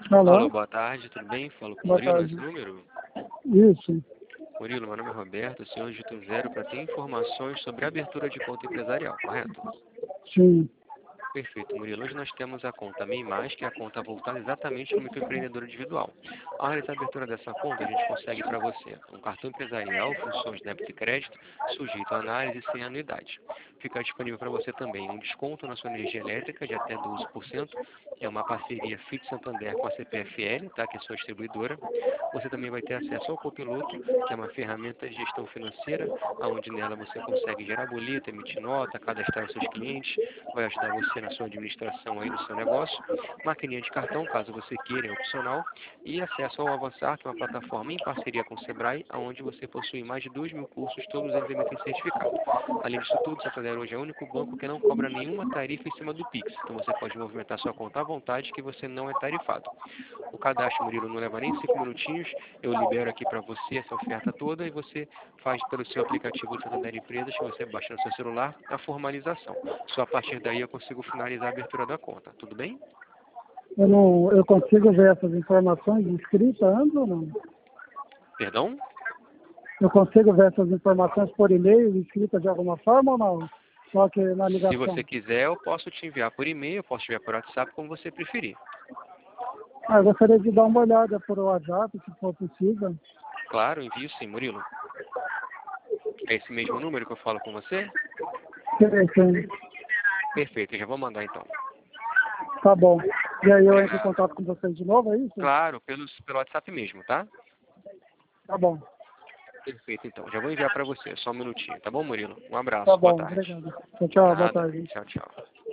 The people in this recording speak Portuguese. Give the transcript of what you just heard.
Alô, Alô, boa tarde, tudo bem? Falo com o boa Murilo tarde. nesse número? Isso, Murilo, meu nome é Roberto, o senhor digita 0 para ter informações sobre a abertura de conta empresarial, correto? sim. Perfeito, Murilo. Hoje nós temos a conta MEI+, que é a conta voltada exatamente para o microempreendedor individual. Ao realizar a abertura dessa conta, a gente consegue para você um cartão empresarial, funções de débito e crédito, sujeito a análise e sem anuidade. Fica disponível para você também um desconto na sua energia elétrica de até 12%, é uma parceria Fit Santander com a CPFL, tá, que é sua distribuidora. Você também vai ter acesso ao Copiloto, que é uma ferramenta de gestão financeira, onde nela você consegue gerar boleto, emitir nota, cadastrar os seus clientes, vai ajudar você na sua administração aí do seu negócio, maquininha de cartão, caso você queira, é opcional, e acesso ao Avançar, que é uma plataforma em parceria com o Sebrae, onde você possui mais de 2.000 cursos, todos eles emitem certificado. Além disso tudo, o Santander hoje é o único banco que não cobra nenhuma tarifa em cima do Pix, então você pode movimentar sua conta à vontade, que você não é tarifado. O cadastro, Murilo, não leva nem 5 minutinhos, eu libero aqui para você essa oferta toda e você faz pelo seu aplicativo do Santander Empresas, que você baixa no seu celular, a formalização. Só a partir daí eu consigo finalizar a abertura da conta, tudo bem? Eu consigo ver essas informações escritas antes ou não? Perdão? Eu consigo ver essas informações por e-mail escritas de alguma forma ou não? Só que na Se ligação. você quiser, eu posso te enviar por e-mail, eu posso te enviar por WhatsApp, como você preferir. Eu gostaria de dar uma olhada por WhatsApp, se for possível. Claro, envio sim, Murilo. É esse mesmo número que eu falo com você? Sim. Perfeito, eu já vou mandar então. Tá bom. E aí eu entro em Obrigado. contato com vocês de novo, é isso? Claro, pelo WhatsApp mesmo, tá? Tá bom. Perfeito, então. Já vou enviar para você, só um minutinho, tá bom, Murilo? Um abraço, Tá boa bom, tarde. obrigado. Tchau, boa Nada, tarde. tchau, tchau.